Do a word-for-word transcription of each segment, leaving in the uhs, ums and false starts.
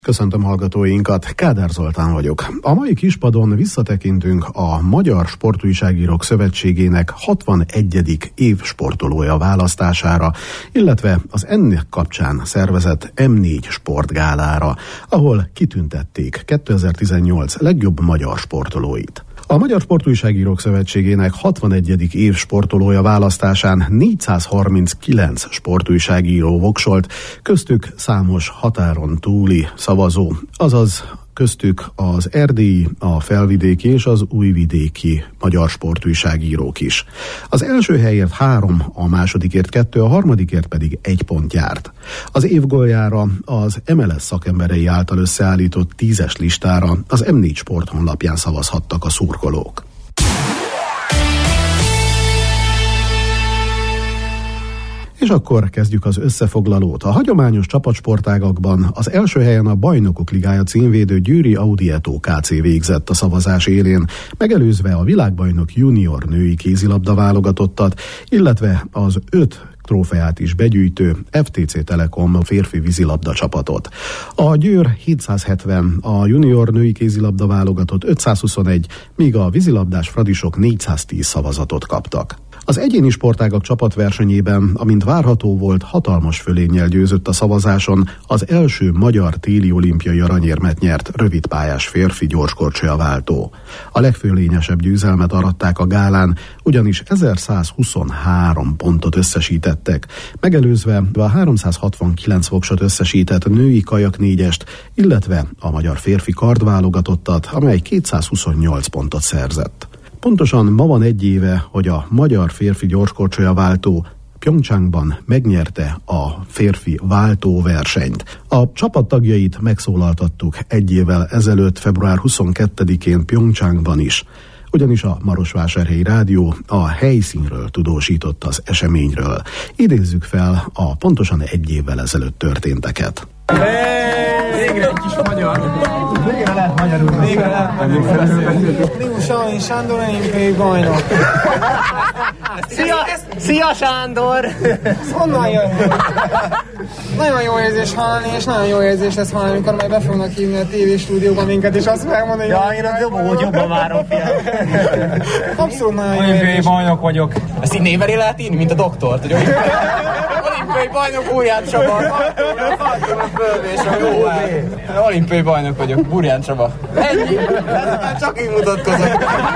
Köszöntöm hallgatóinkat, Kádár Zoltán vagyok. A mai kispadon visszatekintünk a Magyar Sportújságírók Szövetségének hatvanegyedik év sportolója választására, illetve az ennek kapcsán szervezett em négy sportgálára, ahol kitüntették kétezer-tizennyolc legjobb magyar sportolóit. A Magyar Sportújságírók Szövetségének hatvanegyedik év sportolója választásán négyszázharminckilenc sportújságíró voksolt, köztük számos határon túli szavazó, azaz köztük az erdélyi, a felvidéki és az újvidéki magyar sportújságírók is. Az első helyért három, a másodikért kettő, a harmadikért pedig egy pont járt. Az év góljára az em el es szakemberei által összeállított tízes listára az em négy Sport honlapján szavazhattak a szurkolók. És akkor kezdjük az összefoglalót. A hagyományos csapatsportágakban az első helyen a Bajnokok Ligája címvédő Győri Audietto ká cé végzett a szavazás élén, megelőzve a világbajnok junior női kézilabda válogatottat, illetve az öt trófeát is begyűjtő ef té cé Telekom férfi vízilabda csapatot. A Győr hétszázhetven, a junior női kézilabda válogatott ötszázhuszonegy, míg a vízilabdás fradisok négyszáztíz szavazatot kaptak. Az egyéni sportágak csapatversenyében, amint várható volt, hatalmas fölénnyel győzött a szavazáson az első magyar téli olimpiai aranyérmet nyert rövidpályás férfi gyorskorcsolyaváltó. A legfölényesebb győzelmet aratták a gálán, ugyanis ezerszázhuszonhárom pontot összesítettek, megelőzve a háromszázhatvankilenc voksot összesített női kajak négyest, illetve a magyar férfi kardválogatottat, amely kétszázhuszonnyolc pontot szerzett. Pontosan ma van egy éve, hogy a magyar férfi gyorskorcsolyaváltó Pyeongchangban megnyerte a férfi váltóversenyt. A csapattagjait megszólaltattuk egy évvel ezelőtt, február huszonkettedikén Pyeongchangban is, ugyanis a Marosvásárhelyi Rádió a helyszínről tudósított az eseményről. Idézzük fel a pontosan egy évvel ezelőtt történteket. Végre egy kis magyar. Végre lehet magyarul. Végre lehet magyarul. Limusai Sándor olimpiai bajnok. Szia, szia Sándor! Honnan jön? Nagyon jó érzés hallani, és nagyon jó érzés lesz hallani, amikor majd be fognak hívni a tévéstúdióban minket, és azt fogják mondani, ja, én az jobb, hogy jobban várom, fiam. Abszolút nagyon jó olimpiai érzés. bajnok vagyok. Ezt így névelé lehet írni, mint a doktort, hogy olimpiai bajnok Burján Csaba. Olimpiai bajnok vagyok, Burján Csaba. Ennyi? Ez csak így mutatkozok.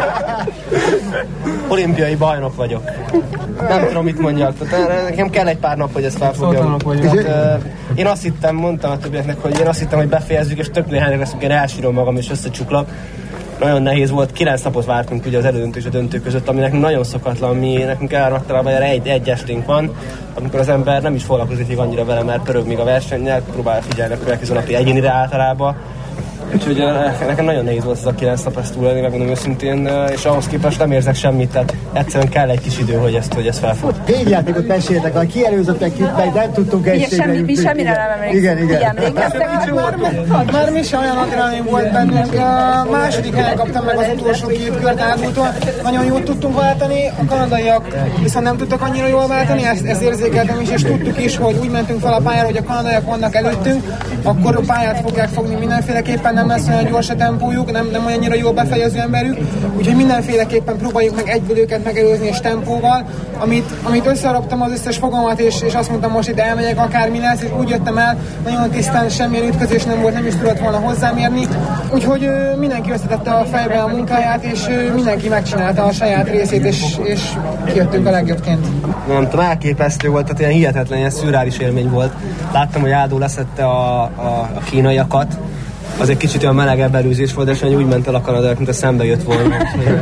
Olimpiai bajnok vagyok. Nem tudom, mit mondjak. Tehát, nekem kell egy pár nap, hogy ezt felfogjam. Tehát, uh, én azt hittem, mondtam a többieknek, hogy én azt hittem, hogy befejezzük, és tök néhány leszünk, én elsírom magam, és összecsuklak. Nagyon nehéz volt, kilenc napot vártunk ugye az elődöntő és a döntő között, ami nekünk nagyon szokatlan, mi nekünk általában egy, egy esténk van, amikor az ember nem is foglalkozik annyira vele, mert pörög még a versennyel, próbál figyelni a következő napi egyénire általában. Úgyhogy nekem nagyon nehéz volt ez a kilenc nap ezt túlélni, megmondom őszintén, és ahhoz képest nem érzek semmit, tehát egyszerűen kell egy kis idő, hogy ezt, hogy ezt felfog. Végjátékot meséltek, hogy kielőzöttek itt, meg nem tudtunk egységre semmi, mi semmire nem emlékszünk. Igen, igen. Emlékeztek? Már, már mi sem olyan adrenalin volt bennünk. A második helyen kaptam meg az utolsó két kört ágútól. Nagyon jót tudtunk váltani, a kanadaiak viszont nem tudtak annyira jól váltani, ezt, ezt érzékeltem is, és tudtuk is, hogy úgy mentünk fel a pályára, hogy a kanadaiak vannak előttünk, akkor a pályát fogják fogni mindenféleképpen, nem lesz olyan gyors a tempójuk, nem, nem olyannyira jól befejező emberük, úgyhogy mindenféleképpen próbáljuk meg egyből őket megelőzni és tempóval, amit, amit összeraktam az összes fogamat, és, és azt mondtam, most itt elmegyek, akármi lesz, és úgy jöttem el, nagyon tisztán, semmilyen ütközés nem volt, nem is tudott volna hozzám érni, úgyhogy ö, mindenki összetette a fejbe a munkáját, és ö, mindenki megcsinálta a saját részét, és, és kijöttünk a legjobbként. Nem tudom, elképesztő volt, tehát ilyen hihetetlen, ilyen szürreális élmény volt. Láttam, hogy Ádó leszette a, a, a kínaiakat, az egy kicsit olyan melegebb előzés volt, és úgy ment el a kanadaiak, mint a szembe jött volna.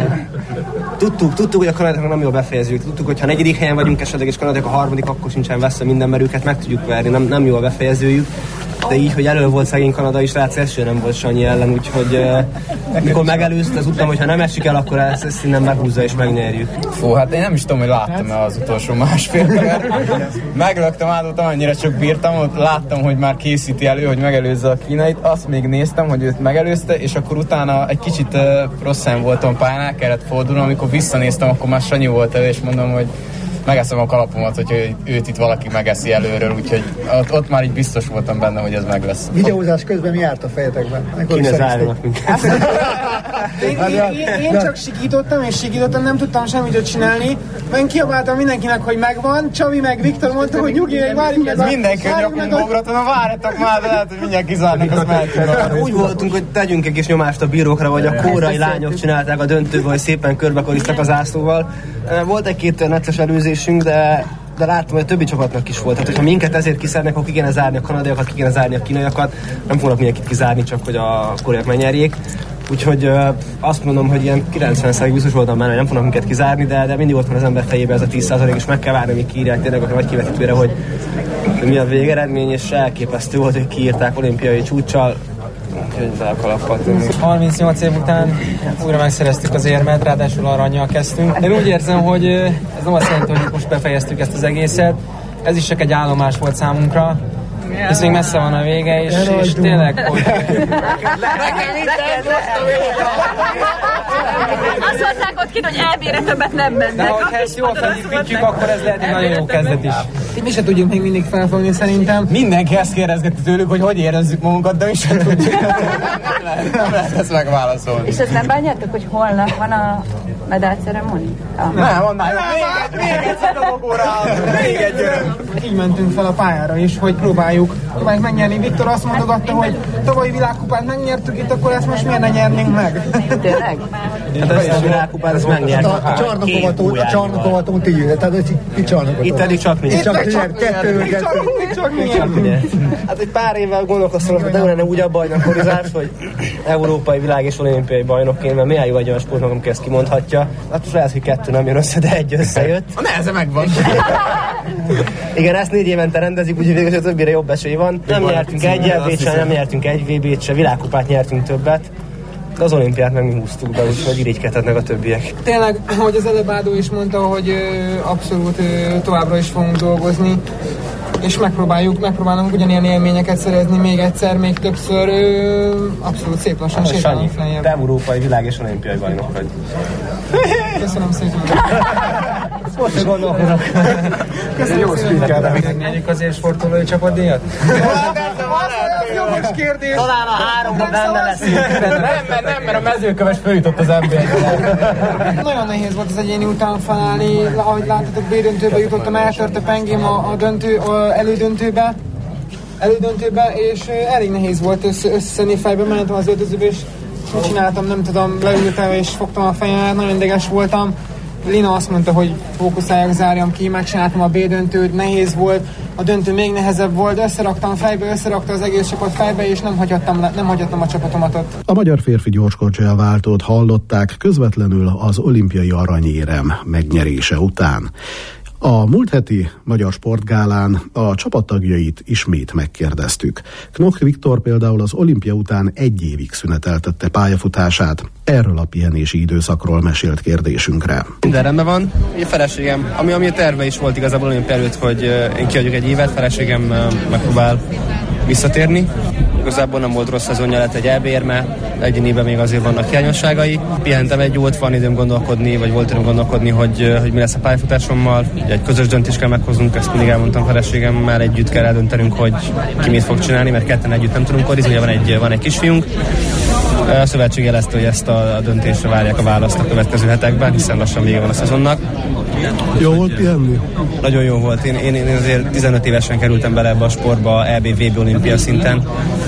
Tudtuk, tudtuk, hogy a kanadaiak nem jól befejezzük. Tudtuk, hogy ha negyedik helyen vagyunk esetleg, és kanadaiak a harmadik, akkor sincsen veszve minden, mert őket meg tudjuk verni, nem, nem jól befejezőjük. De így, hogy elő volt szegény Kanada is, rác első nem volt Sanyi ellen, úgyhogy uh, mikor megelőzte, az tudtam, hogy ha nem esik el, akkor ezt, ezt innen meghúzza és megnyerjük. Fú, hát én nem is tudom, hogy láttam-e az utolsó másfél perc. Meglöktem Ádót, amennyire csak bírtam, ott láttam, hogy már készíti elő, hogy megelőzze a kínait, azt még néztem, hogy őt megelőzte, és akkor utána egy kicsit uh, rosszán voltam pályán, el kellett fordulnom, amikor visszanéztem, akkor már Sanyi volt elő, és mondom, hogy megeszem a kalapomat, hogy őt itt valaki megeszi előről, úgyhogy ott, ott már így biztos voltam benne, hogy ez meg lesz. Videózás közben mi járt a fejetekben? Kinezálnak minket. Én, én, én, én csak sikítottam, és sikítottam, nem tudtam semmit csinálni. Én kiabáltam mindenkinek, hogy megvan, Csabi meg Viktor mondta, hogy nyugi, hogy várjuk meg a... Mindenki, hogy nyomunk ugraton, ha várjatok már, de lehet, hogy mindjárt kizárnak, az mehetünk. Úgy voltunk, hogy tegyünk egy kis nyomást a bírókra, vagy a kórai lányok csinálták a döntőbe, hogy szépen körbekoriztak az ászlóval. Volt egy-két necces előzésünk, de de láttam, hogy a többi csapatnak is volt. Tehát, hogyha minket ezért kiszárnak, akkor ki kéne zárni a kanadaiakat, ki kéne zárni a kínaiakat. Nem fognak mindenkit kizárni, csak hogy a koreaiak megnyerjék. Úgyhogy uh, azt mondom, hogy ilyen kilencven százalék biztos voltam benne, hogy nem fognak minket kizárni, de, de mindig ott van az ember fejében ez a tíz százalék, és meg kell várni, hogy kiírják tényleg a nagy kivetítőre, hogy, hogy mi a végeredmény, és elképesztő volt, hogy kiírták olimpiai csúccsal. harmincnyolc év után újra megszereztük az érmet, ráadásul arannyal kezdtünk. Én úgy érzem, hogy ez nem azt jelenti, hogy most befejeztük ezt az egészet. Ez is csak egy állomás volt számunkra. Ez még messze van a vége, és, és tényleg, hogy... Azt mondták ott ki, hogy elbére többet nem mennek. De hogyha ezt jól felépítjük, akkor ez lehet egy nagyon jó kezdet is. Mi se tudjuk még mindig felfogni szerintem. Mindenki ezt kérdezgeti tőlük, hogy hogy érezzük magunkat, de mi sem tudjuk. Nem lehet, nem lehet ezt megválaszolni. És ezt nem bánjátok, hogy holnap van a medálceremónia? Ah. Nem, mondd még egy, még egy szedobogóra, még egy gyerünk. Így mentünk fel a pályára is, hogy próbáljuk, próbáljuk megnyerni. Viktor azt mondogatta, hogy tavalyi világkupát megnyertük itt, akkor ezt most miért ne nyernénk meg? Tényleg? Hát ezt a világkupát, ezt megnyertük. A csarnokovatón, a csarnokovatón ti jöhet, tehát ez itt csarnokovatón. Itt eddig csak mi. Itt csak kettő, kettő. Hát egy pár évvel gondolkoztam, hogy de lenne úgy a bajnokorizás, hogy európai világ és olimpiai bajnokként, mert milyen jó egy olyan sport magam, aki ezt kimondhatja. Hát most lehet, hogy kettő nem jön össze, de egy összejött. A neheze megvan. Igen, ezt négy évente rendezik, úgyhogy végül a többire jobb esély van. Nem nyertünk egy é bét se, nem nyertünk egy vé bét se, világkupát nyertünk többet. De az olimpiát meg mi húztuk be, úgyhogy irigykedhetnek a többiek. Tényleg, ahogy az előbb Ádó is mondta, hogy ö, abszolút ö, továbbra is fogunk dolgozni, és megpróbáljuk, megpróbálunk ugyanilyen élményeket szerezni még egyszer, még többször, ö, abszolút szép lassan sétálunk feljebb. Te európai világ és olimpiai bajnok vagy. Köszönöm szépen. Most se gondolkodok. Köszönöm szépen. Megnyerjük azért sportolói csapatdíjat? Jogos kérdés. Talán a háromban benne leszünk. Nem, mert nem, mert a mezőköves följutott az emberre. Nagyon nehéz volt az egyéni után felállni, ahogy láttatok, B-döntőbe jutottam, eltört a pengém a, a, döntő, a elődöntőbe, elődöntőbe, és elég nehéz volt össze, összeszedni, fejbe mentem az öltözőbe, és mit csináltam, nem tudom, leültem és fogtam a fejemet, nagyon ideges voltam. Lina azt mondta, hogy fókuszáljak, zárjam ki, megcsináltam a B-döntőt, nehéz volt, a döntő még nehezebb volt, összeraktam fejbe, összerakta az egész csapat fejbe, és nem hagyhattam, le, nem hagyhattam a csapatomat ott. A magyar férfi gyorskorcsolya váltót hallották közvetlenül az olimpiai aranyérem megnyerése után. A múlt heti Magyar Sportgálán a csapattagjait ismét megkérdeztük. Knoch Viktor például az olimpia után egy évig szüneteltette pályafutását. Erről a pihenési időszakról mesélt kérdésünkre. Minden rendben van. A feleségem, ami, ami a terve is volt igazából olimpia előtt, hogy én kiadjuk egy évet, feleségem megpróbál visszatérni. Igazából nem volt rossz szezonja, lett egy é bé-érme, egyéniben még azért vannak hiányosságai. Pihentem egy jót, van időm gondolkodni, vagy volt időm gondolkodni, hogy, hogy mi lesz a pályafutásommal. Ugye egy közös döntést kell meghoznunk, ezt mindig elmondtam feleségemmel, együtt kell eldöntenünk, hogy ki mit fog csinálni, mert ketten együtt nem tudunk korizni, ugye van egy, van egy kisfiunk. A szövetség jelezte, hogy ezt a, a döntésre várják a választ a következő hetekben, hiszen lassan vége van a szezonnak. Jó volt pihenni? Nagyon jó volt. Én, én, én azért tizenöt évesen kerültem bele ebbe a sportba, é bé, vé bé olimpia szinten.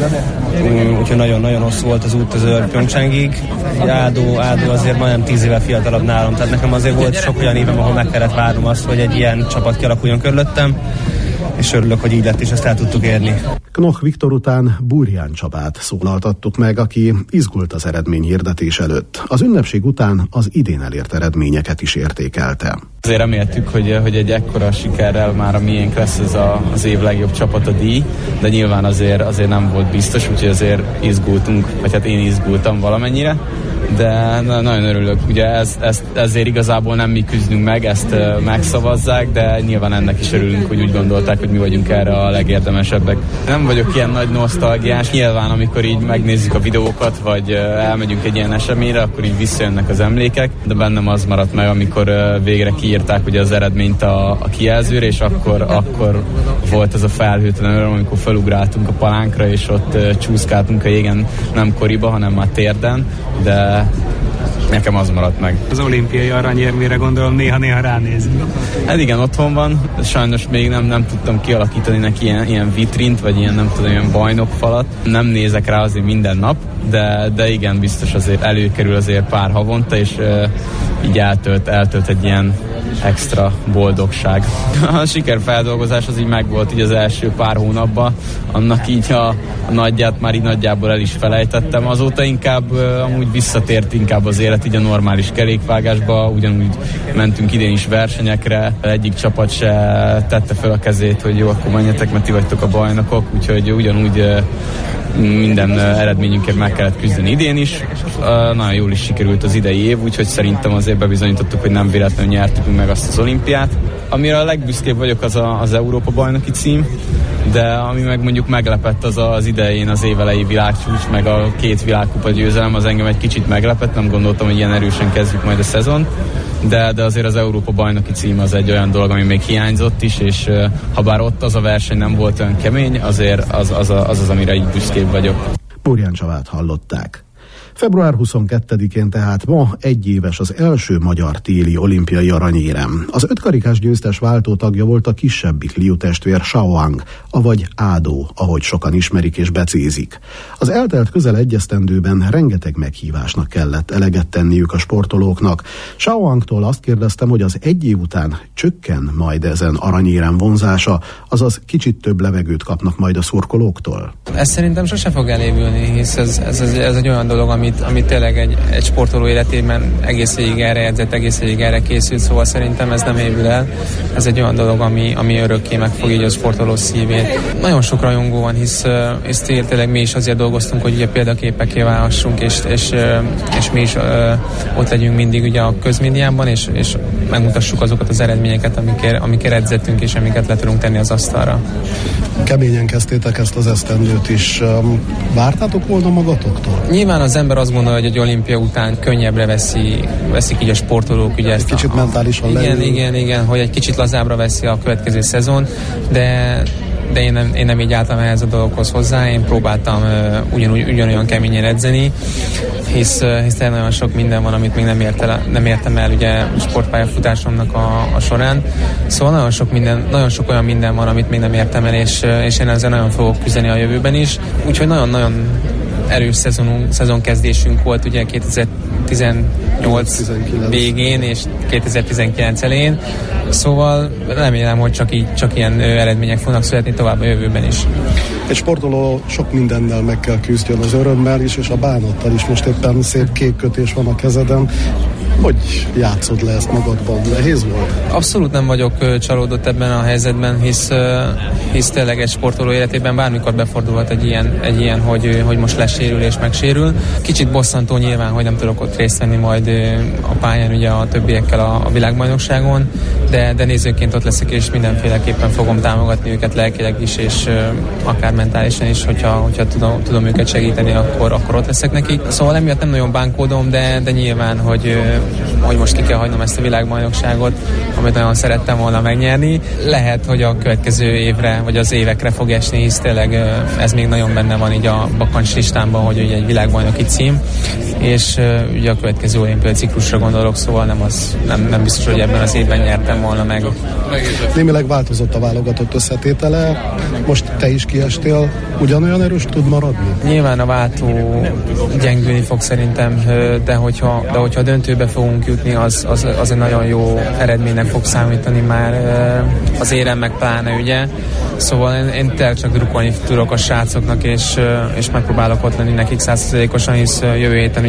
Úgyhogy nagyon-nagyon hosszú volt az út az Pyeongchangig. Ádó, Ádó azért majdnem tíz éve fiatalabb nálam, tehát nekem azért volt sok olyan évem, ahol meg kellett várnom azt, hogy egy ilyen csapat kialakuljon körülöttem, és örülök, hogy így lett, és ezt el tudtuk érni. Knoch Viktor után Burján Csabát szólaltattuk meg, aki izgult az eredményhirdetés előtt. Az ünnepség után az idén elért eredményeket is értékelte. Azért reméltük, hogy, hogy egy ekkora sikerrel már a miénk lesz ez a, az év legjobb csapata díj, de nyilván azért, azért nem volt biztos, úgyhogy azért izgultunk, vagy hát én izgultam valamennyire. De nagyon örülök, ugye ez, ez, ezért igazából nem mi küzdünk meg, ezt uh, megszavazzák, de nyilván ennek is örülünk, hogy úgy gondolták, mondták, hogy mi vagyunk erre a legérdemesebbek. Nem vagyok ilyen nagy nosztalgiás. Nyilván, amikor így megnézzük a videókat, vagy elmegyünk egy ilyen eseményre, akkor így visszajönnek az emlékek, de bennem az maradt meg, amikor végre kiírták ugye az eredményt a, a kijelzőre, és akkor, akkor volt ez a felhőtlen öröm, amikor felugráltunk a palánkra, és ott csúszkáltunk a jégen, nem koriba, hanem már térden, de nekem az maradt meg. Az olimpiai aranyérmére gondolom néha-néha ránézni. Hát igen, otthon van, sajnos még nem, nem tudtam kialakítani neki ilyen, ilyen vitrint, vagy ilyen nem tudom, ilyen bajnokfalat. Nem nézek rá azért minden nap, de, de igen, biztos azért előkerül azért pár havonta, és uh, így eltölt, eltölt egy ilyen extra boldogság. A sikerfeldolgozás az így megvolt így az első pár hónapban, annak így a, a nagyját már így nagyjából el is felejtettem. Azóta inkább uh, amúgy visszatért inkább az élet így a normális kerékvágásba, ugyanúgy mentünk idén is versenyekre, egyik csapat se tette fel a kezét, hogy jó, akkor menjetek, mert ti vagytok a bajnokok, úgyhogy ugyanúgy uh, minden eredményünkért meg kellett küzdeni idén is. Nagyon jól is sikerült az idei év, úgyhogy szerintem azért bebizonyítottuk, hogy nem véletlenül nyertük meg azt az olimpiát. Amire a legbüszkébb vagyok, az a, az Európa bajnoki cím, de ami meg mondjuk meglepett, az az idején az évelei világcsúcs, meg a két világkupa győzelem, az engem egy kicsit meglepett, nem gondoltam, hogy ilyen erősen kezdjük majd a szezon, de, de azért az Európa bajnoki cím az egy olyan dolog, ami még hiányzott is, és uh, ha bár ott az a verseny nem volt olyan kemény, azért az az, az, az, az amire így büszkébb vagyok. Burján Csabát hallották. február huszonkettedikén tehát ma egyéves az első magyar téli olimpiai aranyérem. Az ötkarikás győztes váltótagja volt a kisebbik Liu testvér Shaoang, avagy Ádó, ahogy sokan ismerik és becézik. Az eltelt közel egy esztendőben rengeteg meghívásnak kellett eleget tenniük a sportolóknak. Shaoangtól azt kérdeztem, hogy az egy év után csökken majd ezen aranyérem vonzása, azaz kicsit több levegőt kapnak majd a szurkolóktól. Ez szerintem sose fog elévülni, hisz ez, ez, ez, ez egy olyan dolog, amit, amit tényleg egy, egy sportoló életében egész végig erre edzett, egész végig erre készült, szóval szerintem ez nem évül el. Ez egy olyan dolog, ami, ami örökké megfog így a sportoló szívét. Nagyon sok rajongó van, hisz, hisz tényleg mi is azért dolgoztunk, hogy ugye példaképekké válhassunk, és, és, és mi is ott legyünk mindig ugye a közmédiában, és, és megmutassuk azokat az eredményeket, amikért, amikért edzettünk, és amiket le tudunk tenni az asztalra. Keményen kezdtétek ezt az esztendőt is. Vártátok volna magatoktól? Nyilván az ember azt gondolja, hogy egy olimpia után könnyebbre veszi, veszik így a sportolók. Ugye ezt kicsit a, mentálisan igen, leül. igen, igen, hogy egy kicsit lazábbra veszi a következő szezon, de de én nem, én nem így álltam ehhez a dologhoz hozzá, én próbáltam uh, ugyanúgy, ugyanolyan keményen edzeni, hisz, uh, hisz nagyon sok minden van, amit még nem, ért el, nem értem el ugye sportpályafutásomnak a, a során, szóval nagyon sok, minden, nagyon sok olyan minden van, amit még nem értem el, és, uh, és én ezzel nagyon fogok küzdeni a jövőben is, úgyhogy nagyon-nagyon erős szezonunk, szezonkezdésünk volt ugye kétezer-tizennyolc végén és kétezer-tizenkilenc elején, szóval remélem, hogy csak, így, csak ilyen eredmények fognak születni tovább a jövőben is. Egy sportoló sok mindennel meg kell küzdjön, az örömmel is, és a bánattal is. Most éppen szép kék kötés van a kezeden. Hogy játszod le ezt magadban? Nehéz volt? Abszolút nem vagyok uh, csalódott ebben a helyzetben, hisz, uh, hisz tényleg egy sportoló életében bármikor befordulhat egy ilyen, egy ilyen hogy, hogy most lesérül és megsérül. Kicsit bosszantó nyilván, hogy nem tudok ott részt venni majd uh, a pályán ugye a többiekkel a, a világbajnokságon, de, de nézőként ott leszek, és mindenféleképpen fogom támogatni őket lelkileg is, és uh, akár mentálisan is, hogyha, hogyha tudom, tudom őket segíteni, akkor, akkor ott leszek nekik. Szóval emiatt nem nagyon bánkódom, de, de nyilván, hogy uh, hogy most ki kell hagynom ezt a világbajnokságot, amit nagyon szerettem volna megnyerni. Lehet, hogy a következő évre, vagy az évekre fog esni, hisz tényleg ez még nagyon benne van így a bakancs listámban, hogy ugye egy világbajnoki cím, és ugye a következő olimpiai ciklusra gondolok, szóval nem, az, nem, nem biztos, hogy ebben az évben nyertem volna meg. Némileg változott a válogatott összetétele, most te is kiestél, ugyanolyan erős tud maradni? Nyilván a váltó gyengülni fog szerintem, de hogyha, de hogyha döntőbe fogunk jutni, az, az, az egy nagyon jó eredménynek fog számítani már az érem meg pláne, ugye. Szóval én, én tényleg csak drukkolni tudok a srácoknak, és, és megpróbálok ott lenni nekik száz százalékosan, hisz jövő héten ugye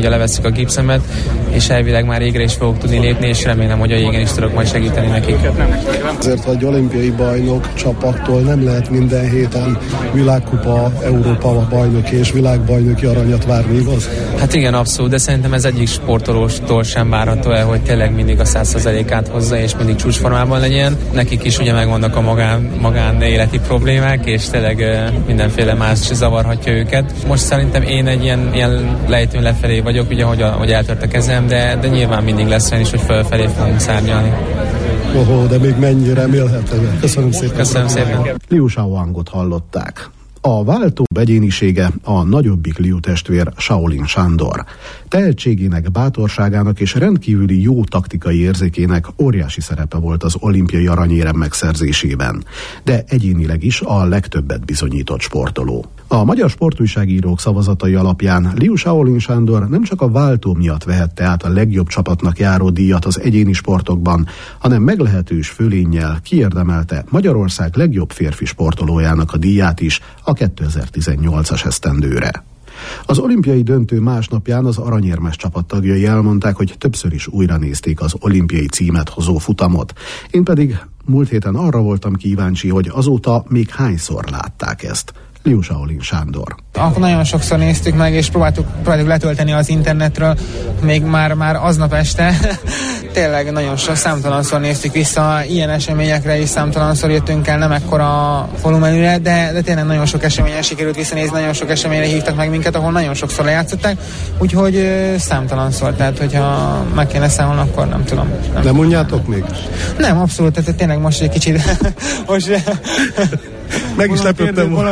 ugye levesszük a gipszemet, és elvileg már égre is fogok tudni lépni, és remélem, hogy a jégen is tudok majd segíteni nekik. Azért vagy olimpiai bajnok csapattól nem lehet minden héten világkupa, Európa bajnoki és világbajnoki aranyat várni, igaz? Hát igen, abszolút, de szerintem ez egyik sportolóstól sem várható el, hogy tényleg mindig a száz százalékát hozza, és mindig csúcsformában legyen. Nekik is ugye megvannak a magán, magán életi problémák, és tényleg mindenféle más zavarhatja őket. Most szerintem én egy ilyen, ilyen lejtőn lefelé vagyok, ugye, hogy, a, hogy eltört a kezem, de, de nyilván mindig lesz olyan is, hogy fölfelé fogunk szárnyalni. Ohó, de még mennyi remélhető. Köszönöm szépen. Köszönöm szépen. Liu Shaoangot hallották. A váltó egyénisége a nagyobbik Liu testvér Shaolin Sándor. Tehetségének, bátorságának és rendkívüli jó taktikai érzékének óriási szerepe volt az olimpiai aranyérem megszerzésében, de egyénileg is a legtöbbet bizonyított sportoló. A magyar sportújságírók szavazatai alapján Liu Shaolin Sándor nem csak a váltó miatt vehette át a legjobb csapatnak járó díjat az egyéni sportokban, hanem meglehetős fölénnyel kiérdemelte Magyarország legjobb férfi sportolójának a díját is a kétezer-tizennyolcas esztendőre. Az olimpiai döntő másnapján az aranyérmes csapattagjai elmondták, hogy többször is újra nézték az olimpiai címet hozó futamot. Én pedig múlt héten arra voltam kíváncsi, hogy azóta még hányszor látták ezt. Liu Shaolin Sándor. Akkor nagyon sokszor néztük meg, és próbáltuk, próbáltuk letölteni az internetről, még már, már aznap este. Tényleg nagyon sok, számtalanszor néztük vissza ilyen eseményekre, és számtalanszor jöttünk el nem ekkora volumenűre, de, de tényleg nagyon sok eseményen sikerült visszanézni, nagyon sok eseményre hívtak meg minket, ahol nagyon sokszor lejátszották, úgyhogy számtalanszor, tehát hogyha meg kéne számolni, akkor nem tudom. Nem, nem mondjátok még? Nem, abszolút, tehát tényleg most egy kicsit... most... Meg is lepődtem volna.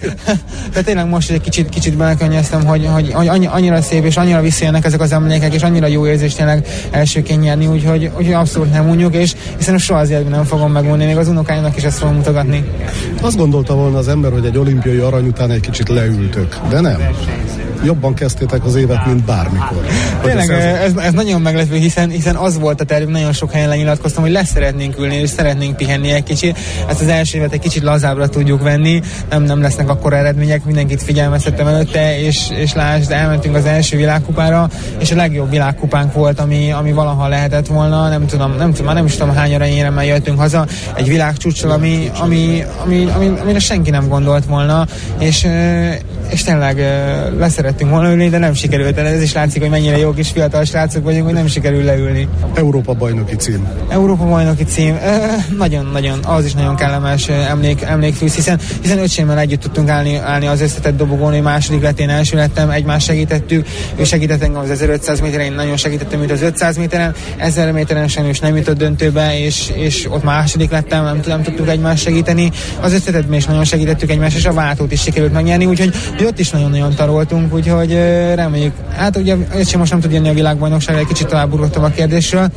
De tényleg most egy kicsit, kicsit belekönnyeztem, hogy, hogy, hogy annyira szép, és annyira visszajönnek ezek az emlékek, és annyira jó érzés tényleg elsőként nyerni, úgyhogy, úgyhogy abszolút nem unjuk, és hiszen soha az életben nem fogom megmondani, még az unokáimnak is ezt fogom mutogatni. Azt gondolta volna az ember, hogy egy olimpiai arany után egy kicsit leültök, de nem. Jobban kezdtétek az évet, mint bármikor. Tényleg, ez, ez nagyon meglepő, hiszen, hiszen az volt a tervünk, nagyon sok helyen lenyilatkoztam, hogy lesz szeretnénk ülni, és szeretnénk pihenni egy kicsit. Ezt az első évet egy kicsit lazábbra tudjuk venni, nem, nem lesznek akkora eredmények, mindenkit figyelmeztettem előtte, és, és lásd, elmentünk az első világkupára, és a legjobb világkupánk volt, ami, ami valaha lehetett volna, nem tudom, nem tudom, már nem is tudom hány aranyéremmel jöttünk haza, egy világcsúccsal, ami, ami, ami, ami, amire senki nem gondolt volna, és, és tényleg leszerettünk volna ülni, de nem sikerült. Ez is látszik, hogy mennyire jó kis fiatal srácok vagyunk, hogy nem sikerül leülni. Európa bajnoki cím. Európa bajnoki cím. Nagyon-nagyon, az is nagyon kellemes emlék, emlékfűz, hiszen, hiszen öcsémmel együtt tudtunk állni, állni az összetett dobogón, hogy második lett, én első lettem, egymást segítettük, ő segített engem az ezerötszáz méteren, én nagyon segítettem őt az ötszáz méteren, ezer méteren sajnos nem jutott döntőbe, és, és ott második lettem, nem, nem tudtuk egymást segíteni. Az összetettben is nagyon segítettük egymást, és a váltót is sikerült megnyerni, úgyhogy ott is nagyon-nagyon taroltunk, úgyhogy reméljük. Hát ugye öcsém most nem tud jönni a világbajnokságra, egy kicsit tovább burgottam a kérdésről,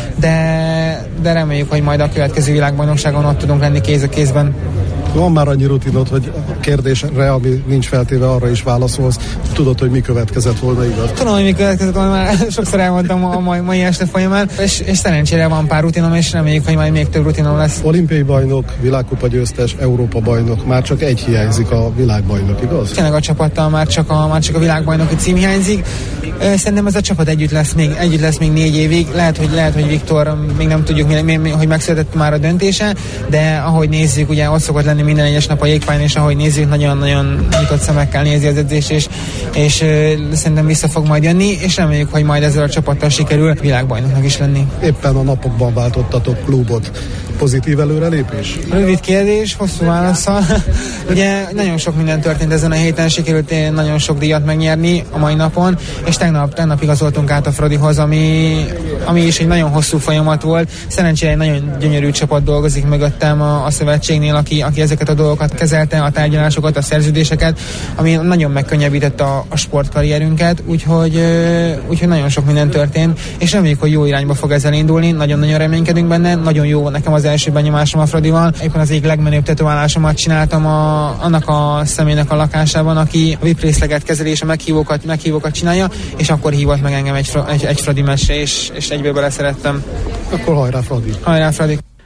de, de reméljük, hogy majd a következő világbajnokságon ott tudunk lenni kéz a kézben. Van már annyi rutinod, hogy a kérdésre, ami nincs feltéve, arra is válaszolsz. Tudod, hogy mi következett volna, igaz? Tudom, hogy mi következett volna, már sokszor elmondtam a mai, mai este folyamán, és, és szerencsére van pár rutinom, és reméljük, hogy majd még több rutinom lesz. Olimpiai bajnok, világkupa győztes, Európa bajnok, már csak egy hiányzik, a világbajnok, igaz? Tényleg a csapattal már csak a, már csak a világbajnoki cím hiányzik. Szerintem ez a csapat együtt lesz még, együtt lesz még négy évig. Lehet, hogy, lehet, hogy Viktor, még nem tudjuk, hogy megszületett már a döntése, de ahogy nézzük, ugye ott szokott lenni minden egyes nap a jégpályán, és ahogy nézzük, nagyon-nagyon nyitott szemekkel nézi az edzés, és, és uh, szerintem vissza fog majd jönni, és reméljük, hogy majd ezzel a csapattal sikerül világbajnoknak is lenni. Éppen a napokban váltottatok klubot. Pozitív előrelépés? Rövid kérdés, hosszú válaszsal. Ugye nagyon sok minden történt ezen a héten, sikerült nagyon sok díjat megnyerni a mai napon, és tegnap, tegnap igazoltunk át a Fradihoz, ami, ami is egy nagyon hosszú folyamat volt. Szerencsére egy nagyon gyönyörű csapat dolgozik mögöttem a, a szövetségnél, aki, aki ezeket a dolgokat kezelte, a tárgyalásokat, a szerződéseket, ami nagyon megkönnyebbítette a, a sportkarrierünket, úgyhogy, úgyhogy nagyon sok minden történt, és reméljük, hogy jó irányba fog ezzel indulni, nagyon-nagyon reménykedünk benne, nagyon jó nekem az első benyomásom a Fradival. Éppen az egyik legmenőbb tetoválásomat csináltam a, annak a személynek a lakásában, aki a vé i pé részleget kezeli, és a meghívókat, meghívókat csinálja, és akkor hívott meg engem egy, egy, egy Fradi meccsre, és, és egyből beleszerettem. Akkor hajrá, Fradi! Hajrá, Fradi!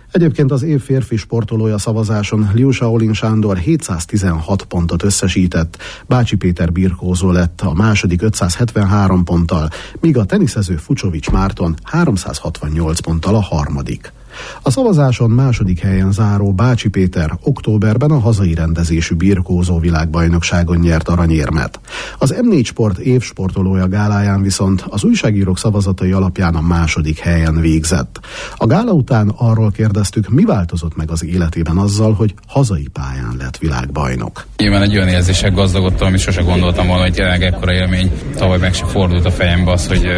Egyébként az év férfi sportolója szavazáson Liu Shaolin Sándor hétszáztizenhat pontot összesített, Bácsi Péter birkózó lett a második ötszázhetvenhárom ponttal, míg a teniszező Fucsovics Márton háromszázhatvannyolc ponttal a harmadik. A szavazáson második helyen záró Bácsi Péter októberben a hazai rendezésű birkózó világbajnokságon nyert aranyérmet. Az em négy Sport évsportolója gáláján viszont az újságírók szavazatai alapján a második helyen végzett. A gála után arról kérdeztük, mi változott meg az életében azzal, hogy hazai pályán lett világbajnok. Nyilván egy olyan érzéssel gazdagodtam, amit sose gondoltam volna, hogy tényleg ekkora élmény. Tavaly meg se fordult a fejembe az, hogy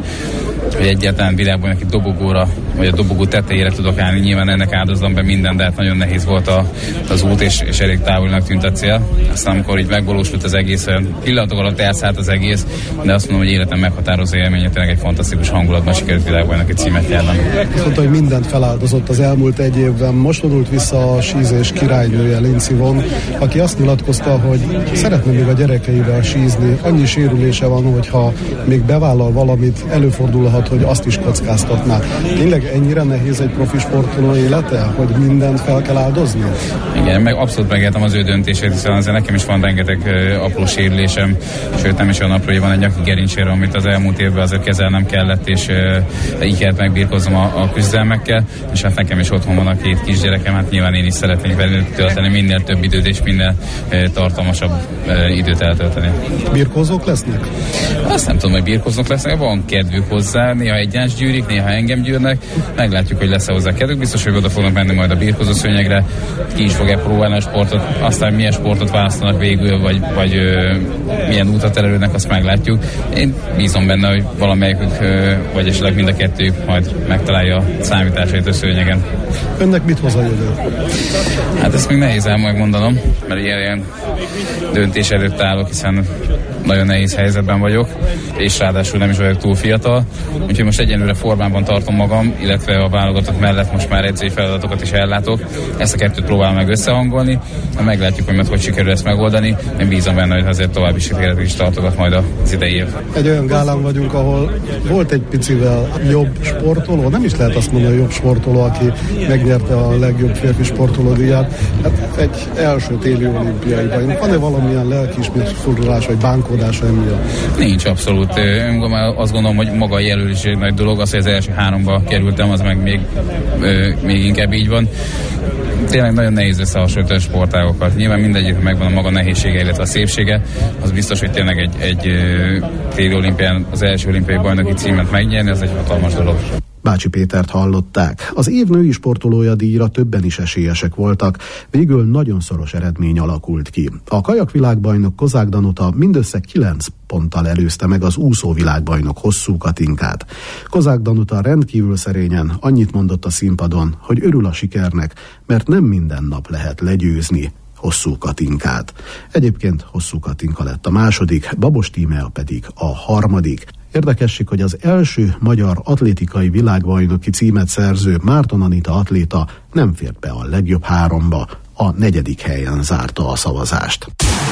hogy egyáltalán világbajnoki dobogóra, vagy a dobogó tetejére tudok állni. Nyilván ennek áldozom be minden, de hát nagyon nehéz volt a, az út, és, és elég távolinak tűnt a cél. Aztán amikor így megvalósult az egész, pillanatok alatt elszállt az egész, de azt mondom, hogy életem meghatározó élménye, tényleg egy fantasztikus hangulatban sikerült világbajnoki címet nyernem. Azt mondta, hogy mindent feláldozott az elmúlt egy évben. Most vonult vissza a sízés királynője, Lindsey Vonn, aki azt nyilatkozta, hogy szeretne még a gyerekeivel sízni. Annyi sérülése van, hogyha még bevállal valamit, előfordulhat, hogy azt is kockáztatná. Tényleg ennyire nehéz egy profi sportoló élete, hogy mindent fel kell áldozni? Igen, meg abszolút megértem az ő döntését, hiszen azért nekem is van rengeteg uh, apró sérülésem, sőt nem is olyan apró, hogy van egy nyaki gerincsérő, amit az elmúlt évben azért kezelnem kellett, és uh, így kellett megbírkoznom a, a küzdelmekkel, és hát nekem is otthon van a két kisgyerekem, hát nyilván én is szeretnék velük tölteni minél több időt, és minél uh, tartalmasabb uh, időt eltölteni. Birkózók lesznek? Azt nem tudom, hogy birkózók lesznek, van kedvük hozzá, néha egyenes gyűrik, néha engem gyűrnek, meglátjuk, hogy lesz-e hozzá kedvük, biztos, hogy oda fognak menni majd a birkózó szőnyegre, ki is fogják próbálni a sportot, aztán milyen sportot választanak végül, vagy, vagy ö, milyen útra terelődnek, azt meglátjuk. Én bízom benne, hogy valamelyikük, ö, vagy esetleg mind a kettőjük majd megtalálja a számításait a szőnyegen. Önnek mit hoz a jövő? Hát ezt még nehéz el megmondanom, mert ilyen, ilyen döntés előtt állok, hiszen nagyon nehéz helyzetben vagyok, és ráadásul nem is vagyok túl fiatal, úgyhogy most egyenlőre formában tartom magam, illetve a válogatott mellett most már edzői feladatokat is ellátok. Ezt a kettőt próbálom meg összehangolni, meglátjuk, hogy majd hogy sikerül ezt megoldani. Én bízom benne, hogy azért további sikeret is tartogat majd az idei év. Egy olyan gálán vagyunk, ahol volt egy picivel jobb sportoló, nem is lehet azt mondani, hogy jobb sportoló, aki megnyerte a legjobb férfi sportoló díját. Hát egy első téli olimpiai bajnok. Van-e valamilyen lelkiismét-furdulás vagy bánkodás emiatt? Nincs, abszolút. Én azt gondolom, hogy maga a jelölés egy nagy dolog, az, hogy az első háromba kerültem, az meg még, még inkább így van. Tényleg nagyon nehéz összehasonlítani a sportágokat. Nyilván mindegyik megvan a maga nehézsége, illetve a szépsége. Az biztos, hogy tényleg egy, egy téli olimpián az első olimpiai bajnoki címet megnyerni, az egy hatalmas dolog. Bácsi Pétert hallották. Az év női sportolója díjra többen is esélyesek voltak, végül nagyon szoros eredmény alakult ki. A kajakvilágbajnok Kozák Danuta mindössze kilenc ponttal előzte meg az úszó világbajnok Hosszú Katinkát. Kozák Danuta rendkívül szerényen annyit mondott a színpadon, hogy örül a sikernek, mert nem minden nap lehet legyőzni Hosszú Katinkát. Egyébként Hosszú Katinka lett a második, Babos Tímea pedig a harmadik. Érdekesség, hogy az első magyar atlétikai világbajnoki címet szerző Márton Anita atléta nem fért be a legjobb háromba, a negyedik helyen zárta a szavazást.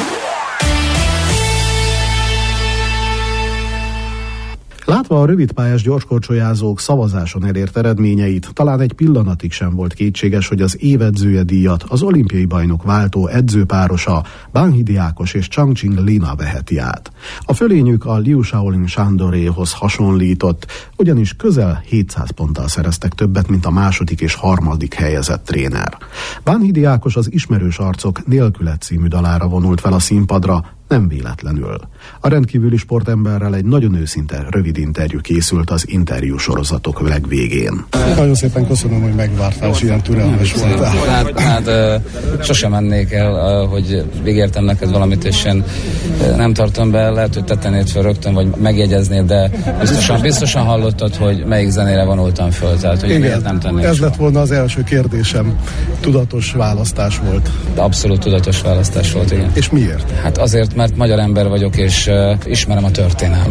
Látva a rövidpályás gyorskorcsolyázók szavazáson elért eredményeit, talán egy pillanatig sem volt kétséges, hogy az évedzője díjat az olimpiai bajnok váltó edzőpárosa Bánhidi Ákos és Changqing Lina veheti át. A fölényük a Liu Shaolin Sándoréhoz hasonlított, ugyanis közel hétszáz ponttal szereztek többet, mint a második és harmadik helyezett tréner. Bánhidi Ákos az Ismerős arcok Nélkület című dalára vonult fel a színpadra, nem véletlenül. A rendkívüli sportemberrel egy nagyon őszinte, rövid interjú készült az interjú sorozatok legvégén. Nagyon szépen köszönöm, hogy megvártál, és ilyen türelmes voltál. Hát, hát sosem mennék el, hogy ígértem neked valamit, és én nem tartom be, lehet, hogy tettenéd fel rögtön, vagy megjegyeznéd, de biztosan, biztosan hallottad, hogy melyik zenére vonultam föl, tehát hogy miért nem tennék. Ez lett volna az első kérdésem. Tudatos választás volt. Abszolút tudatos választás volt, igen. És miért? Hát azért, mert magyar ember vagyok, és uh, ismerem a történelmet.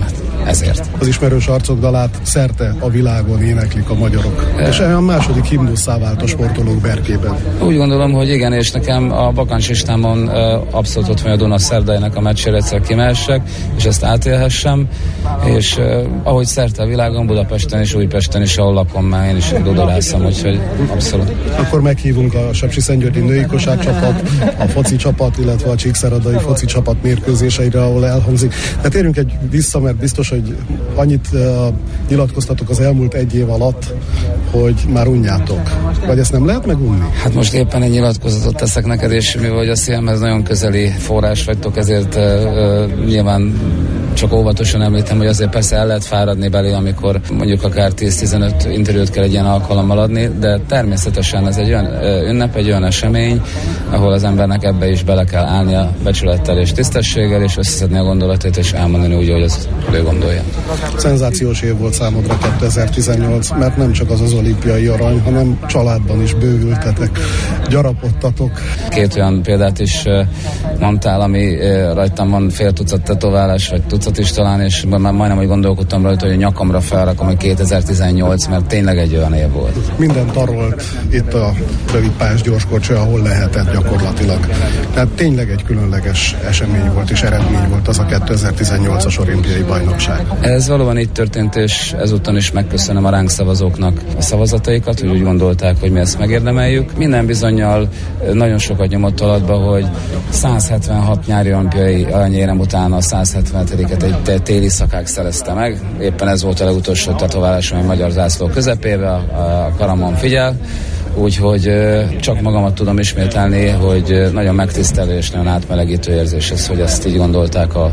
ezért. Az ismerős arcok dalát szerte a világon éneklik a magyarok. E... És a második himnusszá vált a sportolók berkében. Úgy gondolom, hogy igen, és nekem a bakancs listámon abszolút ott van a Duna Szerdájának a meccsére egyszer kimehessek, és ezt átélhessem, és uh, ahogy szerte a világon, Budapesten és Újpesten is, ahol lakom, már én is dodolászom, úgyhogy abszolút. Akkor meghívunk a Sepsiszentgyörgyi női kosárcsapat, a foci csapat, illetve a csíkszeredai foci csapat mérkőzéseire, ahol elhangzik. Tehát térjünk egy vissza, mert biztos, hogy annyit uh, nyilatkoztatok az elmúlt egy év alatt, hogy már unjátok. Vagy ezt nem lehet megunni? Hát most éppen egy nyilatkozatot teszek neked, és mivel hogy a szívemhez nagyon közeli forrás vagytok, ezért uh, uh, nyilván csak óvatosan említem, hogy azért persze el lehet fáradni belé, amikor mondjuk akár tíz-tizenöt interjút kell egy ilyen alkalommal adni, de természetesen ez egy olyan ünnep, egy olyan esemény, ahol az embernek ebbe is bele kell állnia becsülettel és tisztességgel, és összeszedni a gondolatét, és elmondani úgy, hogy az ő gondolja. Szenzációs év volt számodra kétezer-tizennyolc, mert nem csak az az olimpiai arany, hanem családban is bővültetek, gyarapodtatok. Két olyan példát is mondtál, ami rajtam van fél tucat tetoválás, vagy tucat is talán, és már majdnem, hogy gondolkodtam rajta, hogy a nyakamra felrakom, hogy kétezer-tizennyolc, mert tényleg egy olyan év volt. Minden tarolt itt a rövid pályás gyorskocsi, ahol lehetett gyakorlatilag. Tehát tényleg egy különleges esemény volt, és eredmény volt az a kétezer-tizennyolcas olimpiai bajnokság. Ez valóban így történt, és ezúton is megköszönöm a ránk szavazóknak a szavazataikat, hogy úgy gondolták, hogy mi ezt megérdemeljük. Minden bizonnyal nagyon sokat nyomott alatba, hogy száz hetvenhat nyári olimpiai aranyérem után a száz hetvenhetiket egy téli szakák szerezte meg. Éppen ez volt a legutolsó tetoválásom, egy magyar zászló közepébe, a karamon figyel. Úgyhogy csak magamat tudom ismételni, hogy nagyon megtisztelő és nagyon átmelegítő érzés ez, hogy ezt így gondolták a,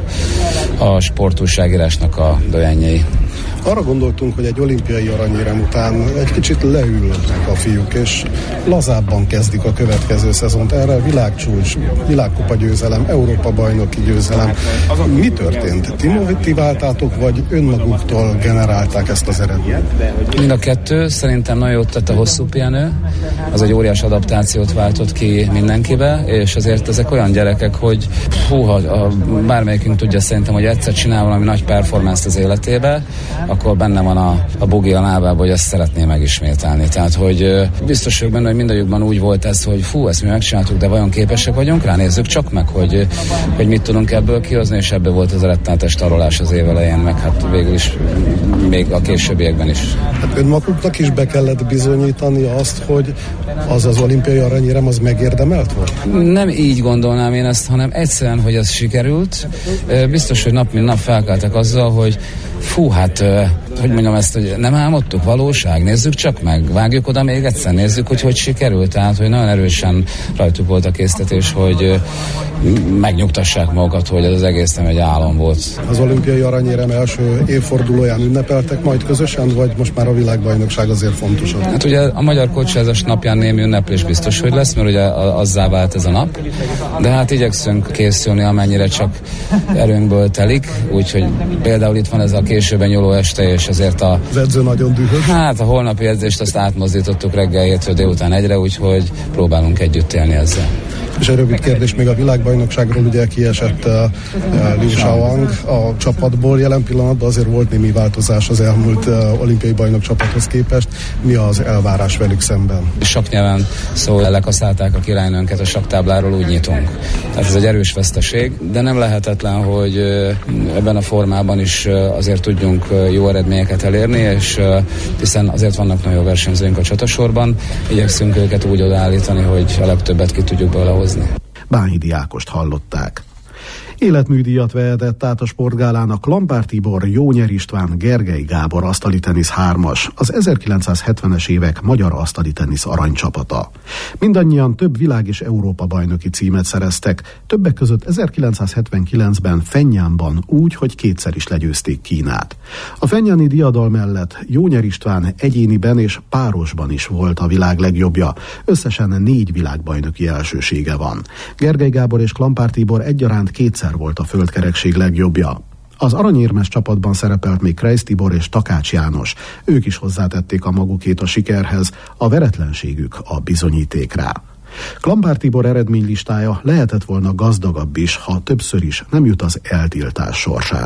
a sportújságírásnak a dohányai. Arra gondoltunk, hogy egy olimpiai aranyérem után egy kicsit leülnek a fiúk, és lazábban kezdik a következő szezont. Erre világcsúcs, világkupa győzelem, Európa bajnoki győzelem. Mi történt? Ti motiváltátok, vagy önmaguktól generálták ezt az eredményt? Mind a kettő. Szerintem nagyon jót tett a hosszú pihenő. Az egy óriás adaptációt váltott ki mindenkibe, és azért ezek olyan gyerekek, hogy húha, bármelyikünk tudja szerintem, hogy egyszer csinál valami nagy performance az életébe, akkor benne van a, a bugi a lábában, hogy ezt szeretné megismételni. Tehát, hogy biztos vagyok benne, hogy mindegyikben úgy volt ez, hogy fú, ezt mi megcsináltuk, de vajon képesek vagyunk rá? Nézzük csak meg, hogy, hogy mit tudunk ebből kihozni, és ebből volt az a rettenetes tarolás az év elején, meg hát végül is még a későbbiekben is. Hát önmaguknak is be kellett bizonyítani azt, hogy az az olimpiai aranyérem az megérdemelt volt? Nem így gondolnám én ezt, hanem egyszerűen, hogy ez sikerült. Biztos, hogy nap mint nap felkeltek azzal, hogy fú, hát, hogy mondjam ezt, hogy nem álmodtuk, valóság, nézzük csak meg, vágjuk oda még egyszer, nézzük, hogy hogy sikerült, tehát, hogy nagyon erősen rajtuk volt a késztetés, hogy megnyugtassák magukat, hogy ez az egész nem egy álom volt. Az olimpiai aranyérem első évfordulóján ünnepeltek majd közösen, vagy most már a világbajnokság azért fontosabb? Hát ugye a Magyar Kocsizás napján némi ünneplés biztos, hogy lesz, mert ugye azzá vált ez a nap, de hát igyekszünk készülni, amennyire csak erőnkből telik, úgyhogy például itt van ez a későben nyúló este, és azért a... Az edző nagyon dühös. Hát a holnapi edzést azt átmozdítottuk reggel hétfő délután egyre, úgyhogy próbálunk együtt élni ezzel. És egy rövid kérdés még a világbajnokságról, ugye kiesett uh, Liu Shaoang a csapatból, jelen pillanatban azért volt némi változás az elmúlt uh, olimpiai bajnok csapathoz képest. Mi az elvárás velük szemben? Sok nyelven szól, lekaszálták a királynőnket a saktábláról, úgy nyitunk. Tehát ez egy erős veszteség, de nem lehetetlen, hogy uh, ebben a formában is uh, azért tudjunk uh, jó eredményeket elérni, és uh, hiszen azért vannak nagyon jó versenyzőink a csatasorban, igyekszünk őket úgy odaállítani, hogy a legtöbbet ki tudjuk belőle hozni. Bánhidi Ákost hallották. Életműdíjat vehetett át a sportgálának Lampár Tibor, Jónyer István, Gergely Gábor asztali tenisz hármas, az ezerkilencszázhetvenes évek magyar asztali tenisz aranycsapata. Mindannyian több világ- és Európa bajnoki címet szereztek, többek között ezerkilencszázhetvenkilencben Fennyánban úgy, hogy kétszer is legyőzték Kínát. A fennyáni diadal mellett Jónyer István egyéniben és párosban is volt a világ legjobbja, összesen négy világbajnoki elsősége van. Gergely Gábor és Lampár Tibor egyaránt kétszer volt a földkerekség legjobbja. Az aranyérmes csapatban szerepelt még Kreisz Tibor és Takács János. Ők is hozzátették a magukét a sikerhez, a veretlenségük a bizonyíték rá. Lampár Tibor eredménylistája lehetett volna gazdagabb is, ha többször is nem jut az eltiltás sorsára.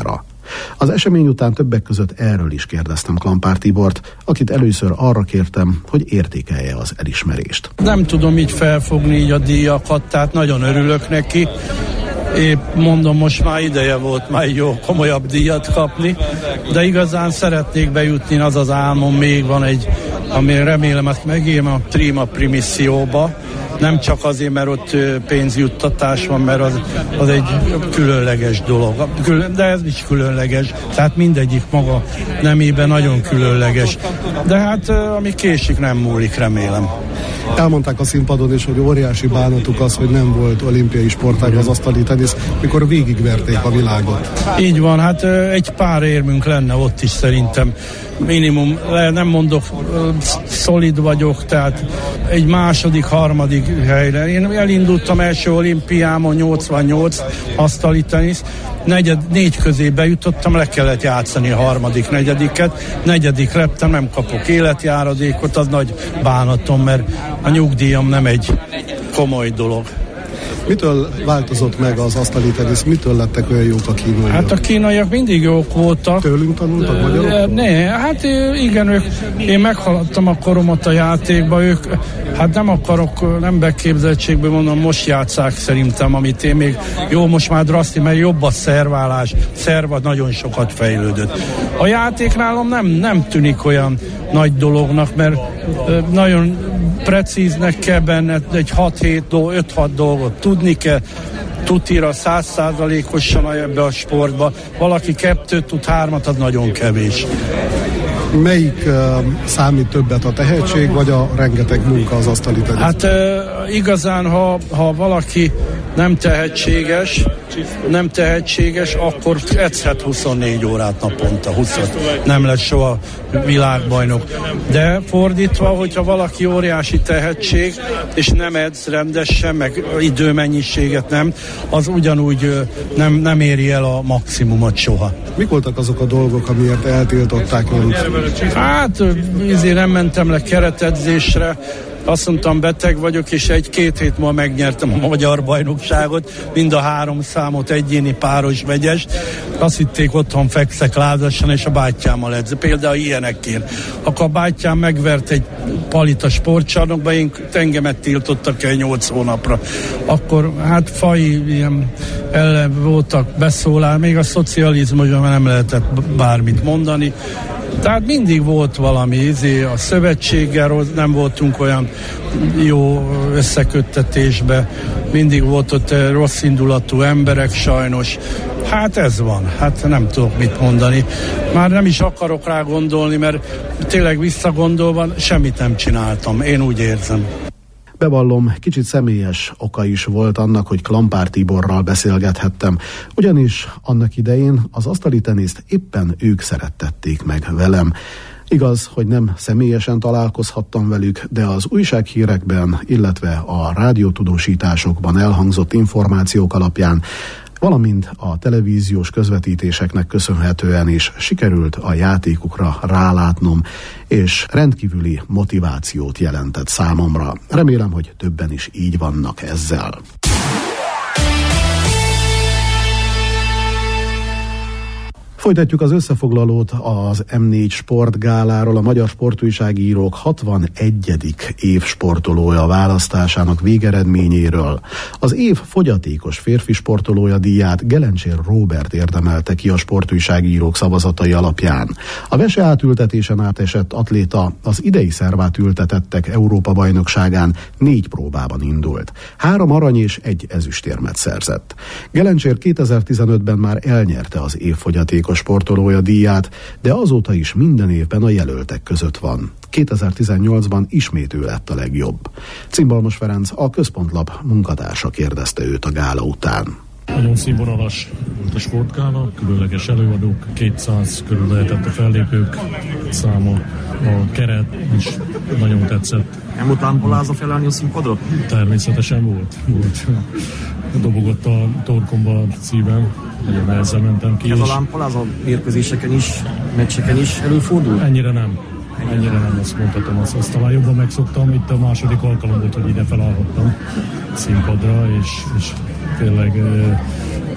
Az esemény után többek között erről is kérdeztem Klampár Tibort, akit először arra kértem, hogy értékelje az elismerést. Nem tudom így felfogni így a díjakat, tehát nagyon örülök neki. Épp mondom, most már ideje volt már jó komolyabb díjat kapni, de igazán szeretnék bejutni, az az álmom, még van egy, ami remélem ezt megélem a Prima Primissióba, nem csak azért, mert ott pénzjuttatás van, mert az, az egy különleges dolog. De ez is különleges, tehát mindegyik maga nemében nagyon különleges. De hát ami késik, nem múlik, remélem. Elmondták a színpadon is, hogy óriási bánatuk az, hogy nem volt olimpiai sportág az asztali tenisz, mikor végigverték a világot. Így van, hát egy pár érmünk lenne ott is szerintem. Minimum, nem mondok, szolid vagyok, tehát egy második, harmadik helyre. Én elindultam első olimpiámon nyolcvannyolc asztali tenisz, negyed, négy közé bejutottam, le kellett játszani a harmadik, negyediket, negyedik lettem, nem kapok életjáradékot, az nagy bánatom, mert a nyugdíjam nem egy komoly dolog. Mitől változott meg az asztali tenisz? Mitől lettek olyan jók a kínaiak? Hát a kínaiak mindig jók voltak. Tőlünk tanultak magyaroktól? Ne, hát igen, ők, én meghaladtam a koromat a játékba, ők, hát nem akarok, nem beképzeltségből mondom, most játsszák szerintem, amit én még, jó, most már draszti, mert jobb a szerválás, szerva nagyon sokat fejlődött. A játék nálam nem, nem tűnik olyan nagy dolognak, mert nagyon precíznek kell benne, egy hat-hét, öt-hat dolgot tudni kell, tutira száz százalékosan ebbe a sportba. Valaki kettőt tud, hármat, az nagyon kevés. Melyik uh, számít többet, a tehetség, vagy a rengeteg munka az asztali tenisz? Hát uh, igazán, ha, ha valaki nem tehetséges, nem tehetséges, akkor edzhet huszonnégy órát naponta, húsz, nem lesz soha világbajnok. De fordítva, hogyha valaki óriási tehetség, és nem edz rendesen, meg időmennyiséget nem, az ugyanúgy nem, nem éri el a maximumot soha. Mik voltak azok a dolgok, amiért eltiltották önt? Hát, ezért nem mentem le keretedzésre, azt mondtam, beteg vagyok, és egy-két hét múlva megnyertem a magyar bajnokságot, mind a három számot, egyéni, páros, vegyes. Azt hitték, otthon fekszek lázasan, és a bátyámmal edz. Például ilyenekért. Akkor a bátyám megvert egy palit a sportcsarnokba, én engemet tiltottak el nyolc hónapra. Akkor hát faji ilyen ellen voltak beszólál, még a szocializmusban nem lehetett bármit mondani. Tehát mindig volt valami, izé, a szövetséggel nem voltunk olyan jó összeköttetésbe, mindig volt ott rossz indulatú emberek sajnos. Hát ez van, hát nem tudok mit mondani. Már nem is akarok rá gondolni, mert tényleg visszagondolva semmit nem csináltam, én úgy érzem. Bevallom, kicsit személyes oka is volt annak, hogy Klampár Tiborral beszélgethettem, ugyanis annak idején az asztali teniszt éppen ők szerettették meg velem. Igaz, hogy nem személyesen találkozhattam velük, de az újsághírekben, illetve a rádiótudósításokban elhangzott információk alapján, valamint a televíziós közvetítéseknek köszönhetően is sikerült a játékukra rálátnom, és rendkívüli motivációt jelentett számomra. Remélem, hogy többen is így vannak ezzel. Folytatjuk az összefoglalót az em négy sportgáláról. A Magyar Sportújságírók hatvanegyedik év sportolója választásának végeredményéről. Az év fogyatékos férfi sportolója díját Gelencsér Róbert érdemelte ki a Sportújságírók szavazatai alapján. A vese átültetésen átesett atléta az idei szervát ültetettek Európa-bajnokságán négy próbában indult. Három arany és egy ezüstérmet szerzett. Gelencsér kétezer-tizenötben már elnyerte az év fogyatékos sportolója díját, de azóta is minden évben a jelöltek között van. kétezer-tizennyolcban ismét ő lett a legjobb. Cimbalmos Ferenc, a Központlap munkatársa kérdezte őt a gála után. Nagyon színvonalas volt a sportgála, különleges előadók, kétszáz körül lehetett a fellépők száma, a keret is nagyon tetszett. Nem volt lámpaláza felállni a színpadra? Természetesen volt. volt. Dobogott a torkomba a szívem, nagyon nehezen mentem ki. Ez a lámpaláza mérkőzéseken is, meccseken is előfordul? Ennyire nem. Ennyire nem, azt mondhatom, azt, azt talán jobban megszoktam, itt a második alkalom volt, hogy ide felállhattam színpadra, és, és tényleg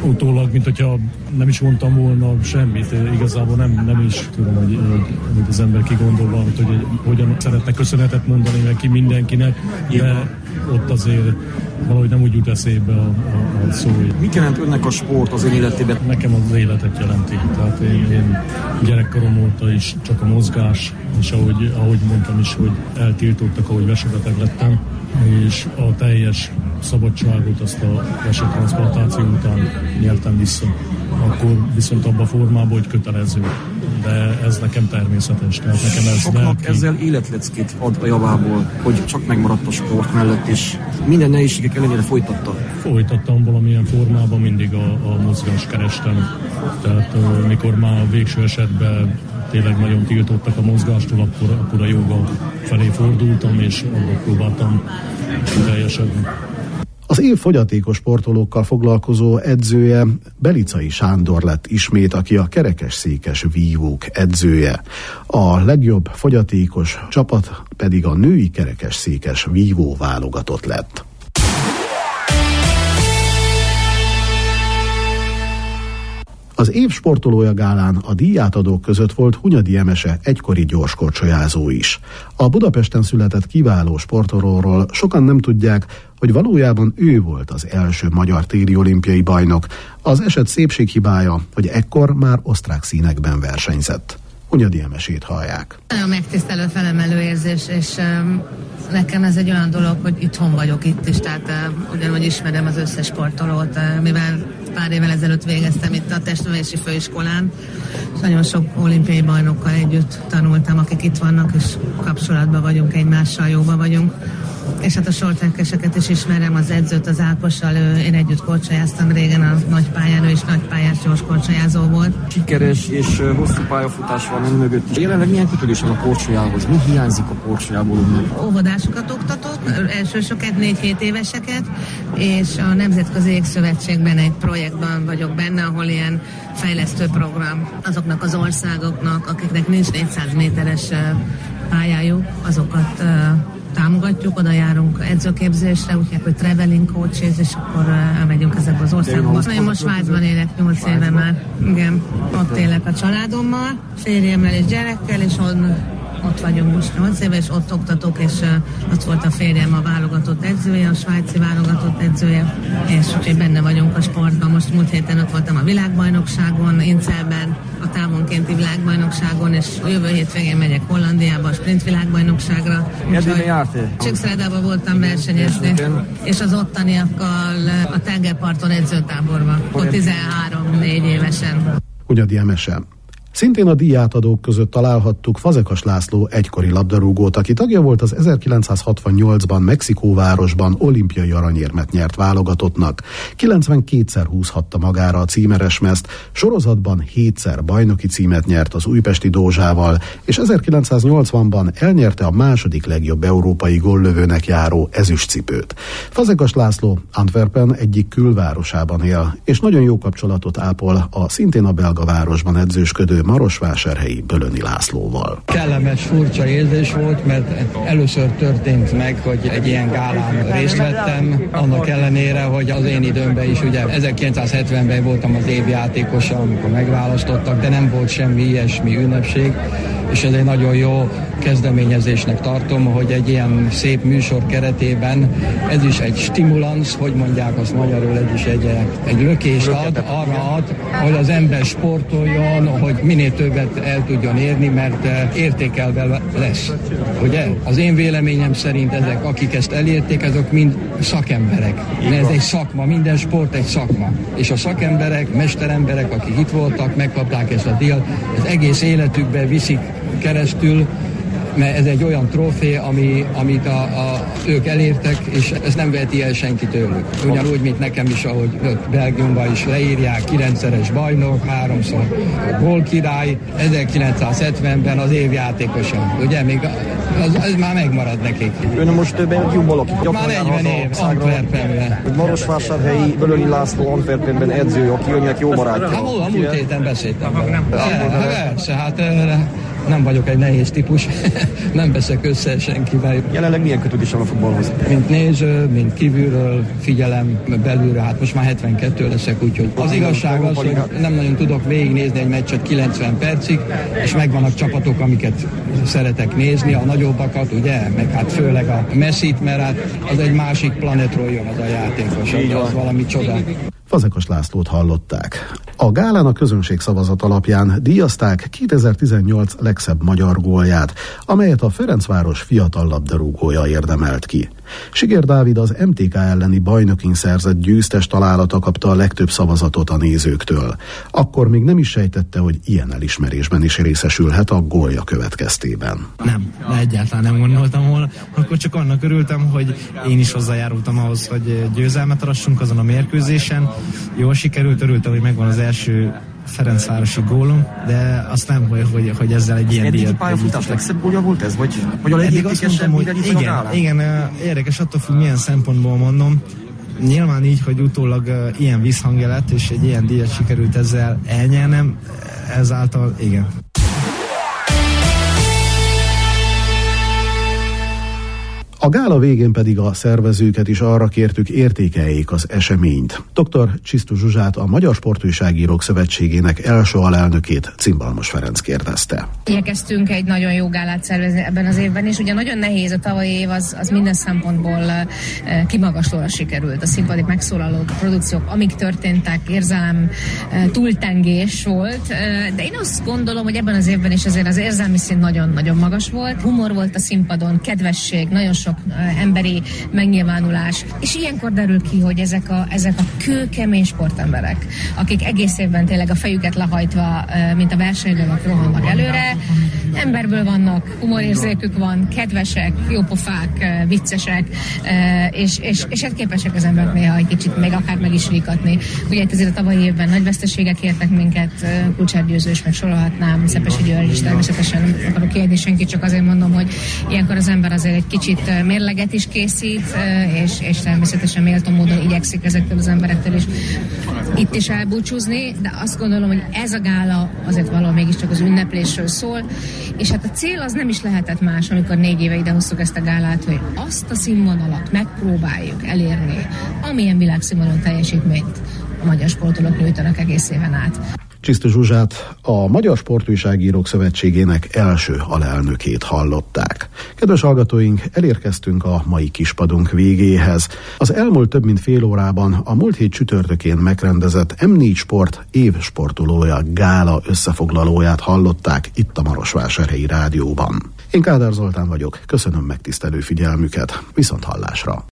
utólag, mint hogyha nem is mondtam volna semmit. Igazából nem, nem is tudom, hogy, hogy az ember kigondol valamit, hogy, hogy hogyan szeretne köszönetet mondani neki mindenkinek, de ott azért valahogy nem úgy jut eszébe a, a, a szó. Mit jelent önnek a sport az ön életében? Nekem az életet jelenti. Tehát én, én gyerekkorom óta is csak a mozgás, és ahogy, ahogy mondtam is, hogy eltiltottak, ahogy vesebeteg lettem, és a teljes szabadságot azt a vesetranszplantáció után nyertem vissza. Akkor viszont abban a formában, hogy kötelező. De ez nekem természetes. Tehát nekem ez Soknak lelki... ezzel életleckét ad a javából, hogy csak megmaradt a sport mellett, és minden nehézségek ellenére folytatta. Folytattam valamilyen formában, mindig a, a mozgást kerestem. Tehát uh, mikor már a végső esetben tényleg nagyon tiltottak a mozgástól, akkor, akkor a jóga felé fordultam, és abban próbáltam teljesedni. Az év fogyatékos sportolókkal foglalkozó edzője Belicai Sándor lett ismét, aki a kerekesszékes vívók edzője. A legjobb fogyatékos csapat pedig a női kerekesszékes vívó válogatott lett. Az év sportolója gálán a díjátadók között volt Hunyadi Emese, egykori gyorskorcsolyázó is. A Budapesten született kiváló sportolóról sokan nem tudják, hogy valójában ő volt az első magyar téli olimpiai bajnok. Az eset szépséghibája, hogy ekkor már osztrák színekben versenyzett. Hunyadi Emesét hallják. Nagyon megtisztelő, felemelő érzés, és um, nekem ez egy olyan dolog, hogy itthon vagyok itt is, tehát uh, ugyanúgy ismerem az összes sportolót, uh, mivel pár évvel ezelőtt végeztem itt a testnevelési főiskolán, és nagyon sok olimpiai bajnokkal együtt tanultam, akik itt vannak, és kapcsolatban vagyunk, egymással jóban vagyunk. És hát a sortrekeseket is ismerem, az edzőt, az Ákossal, ő, én együtt korcsolyáztam régen a nagypályán, ő is nagypályás gyors korcsolyázó volt. Sikeres és hosszú pályafutás van ön mögött. Jelenleg milyen kötődés van a korcsolyához? Mi hiányzik a korcsolyából? Óvodásokat oktatok, elsősoket, négy-hét éveseket, és a Nemzetközi Égszövetségben egy projektben vagyok benne, ahol ilyen fejlesztő program azoknak az országoknak, akiknek nincs négyszáz méteres pályájuk, azokat támogatjuk, oda járunk edzőképzésre, úgy hívják, hogy traveling coaches, és akkor uh, megyünk ezekbe az országokba. Én most Svájcban élek nyolc éve már. Igen, ott élek a családommal, férjemmel és gyerekkel, és on, ott vagyunk most nyolc éve, és ott oktatok, és uh, ott volt a férjem a válogatott edzője, a svájci válogatott edzője, és úgyhogy benne vagyunk a sportban. Most múlt héten ott voltam a világbajnokságon, Incelben, a távonkénti világbajnokságon, és a jövő hétvégén megyek Hollandiába a sprint világbajnokságra. Eddig jártél? Csíkszeredában voltam versenyezni, és az ottaniakkal a tengerparton edzőtáborban, ott tizenhárom-négy évesen. Hunyadi Emese. Szintén a díjátadók között találhattuk Fazekas László egykori labdarúgót, aki tagja volt az ezerkilencszázhatvannyolcban Mexikóvárosban olimpiai aranyérmet nyert válogatottnak. kilencvenkétszer húzhatta magára a címeresmezt, sorozatban hétszer bajnoki címet nyert az újpesti Dózsával, és ezerkilencszáznyolcvanban elnyerte a második legjobb európai góllövőnek járó ezüstcipőt. Fazekas László Antwerpen egyik külvárosában él, és nagyon jó kapcsolatot ápol a szintén a belga városban edzősködő marosvásárhelyi Bölöni Lászlóval. Kellemes, furcsa érzés volt, mert először történt meg, hogy egy ilyen gálán részt vettem, annak ellenére, hogy az én időmben is, ugye ezerkilencszázhetvenben voltam az év játékosa, amikor megválasztottak, de nem volt semmi ilyesmi ünnepség, és ez egy nagyon jó kezdeményezésnek tartom, hogy egy ilyen szép műsor keretében ez is egy stimulans, hogy mondják azt magyarul, ez is egy, egy lökést ad, arra ad, hogy az ember sportoljon, hogy minél többet el tudjon érni, mert értékelve lesz. Ugye? Az én véleményem szerint ezek, akik ezt elérték, azok mind szakemberek. Mert ez egy szakma, minden sport egy szakma. És a szakemberek, mesteremberek, akik itt voltak, megkapták ezt a díjat, ez egész életükben viszik keresztül, mert ez egy olyan trófé, ami, amit a, a, ők elértek, és ezt nem veheti el senki tőlük. Ugyanúgy, mint nekem is, ahogy Belgiumban is leírják, kilencszeres bajnok, háromszor gólkirály, ezerkilencszázhetvenben az év játékosa. Ugye, még az, az már megmarad nekik. Ön most Belgiumban lakik. Már negyven év, Antwerpenben. Marosvásárhelyi Bölöni László Antwerpenben edző, aki önnek jó barátja. Hát a múlt héten beszéltem vele. Persze, hát nem vagyok egy nehéz típus, nem veszek össze senkivel. Jelenleg milyen kötődés van a futballhoz? Mint néző, mint kívülről, figyelem belülről, hát most már hetvenkettő leszek, úgyhogy az igazság az, hogy nem nagyon tudok végignézni egy meccset kilencven percig, és megvannak csapatok, amiket szeretek nézni, a nagyobbakat, ugye, meg hát főleg a Messit, mert hát az egy másik planetról jön az a játékos, az, az valami csoda. Fazekas Lászlót hallották. A gálán a közönség szavazat alapján díjazták kétezer-tizennyolc legszebb magyar gólját, amelyet a Ferencváros fiatal labdarúgója érdemelt ki. Siger Dávid az em té ká elleni bajnokin szerzett győztes találata kapta a legtöbb szavazatot a nézőktől. Akkor még nem is sejtette, hogy ilyen elismerésben is részesülhet a gólja következtében. Nem, de egyáltalán nem gondoltam volna. Akkor csak annak örültem, hogy én is hozzájárultam ahhoz, hogy győzelmet arassunk azon a mérkőzésen. Jól sikerült, örültem, hogy megvan az első ferencvárosi gólom, de azt nem, hogy, hogy, hogy ezzel egy ilyen díjat... Eddigi pályafutás legszebb gólja volt ez? Vagy, vagy a legértékesebb, hogy igen, igen, érdekes, attól függ, milyen szempontból mondom. Nyilván így, hogy utólag uh, ilyen visszhangja lett, és egy ilyen díjat sikerült ezzel elnyernem, ezáltal igen. A gála végén pedig a szervezőket is arra kértük, értékeljék az eseményt. doktor Csisztus Zsuzsát, a Magyar Sportújságírók Szövetségének első alelnökét Cimbalmos Ferenc kérdezte. Igyekeztünk egy nagyon jó gálát szervezni ebben az évben, és ugye nagyon nehéz, a tavalyi év az, az minden szempontból uh, kimagaslóra sikerült. A színpadi megszólalók, a produkciók, amik történtek, érzelem uh, túltengés volt, uh, de én azt gondolom, hogy ebben az évben is azért az érzelmi szint nagyon-nagyon magas volt. Humor volt a színpadon, kedvesség, nagyon sok emberi megnyilvánulás, és ilyenkor derül ki, hogy ezek a, ezek a kőkemény sportemberek, akik egész évben tényleg a fejüket lehajtva, mint a versenyben rohannak előre, emberből vannak, humorérzékük van, kedvesek, jópofák, viccesek, és, és, és hát képesek az emberek néha egy kicsit még akár meg is ríkatni. Ugye itt azért a tavalyi évben nagy veszteségek értek minket, Kulcsár Győzős, meg sorolhatnám, Szepesi György is természetesen nem akarok kiadni senkit, csak azért mondom, hogy ilyenkor az ember azért egy kicsit mérleget is készít, és, és természetesen méltó módon igyekszik ezektől az emberektől is itt is elbúcsúzni, de azt gondolom, hogy ez a gála azért valahol mégiscsak az ünneplésről szól, és hát a cél az nem is lehetett más, amikor négy éve idehoztuk ezt a gálát, hogy azt a színvonalat megpróbáljuk elérni, amilyen világszínvonalú teljesítményt a magyar sportolók nyújtanak egész éven át. Csisztus Zsuzsát, a Magyar Sportújságírók Szövetségének első alelnökét hallották. Kedves hallgatóink, elérkeztünk a mai kispadunk végéhez. Az elmúlt több mint fél órában a múlt hét csütörtökén megrendezett em négy Sport év sportolója gála összefoglalóját hallották itt a Marosvásárhelyi Rádióban. Én Kádár Zoltán vagyok, köszönöm megtisztelő figyelmüket, viszont hallásra!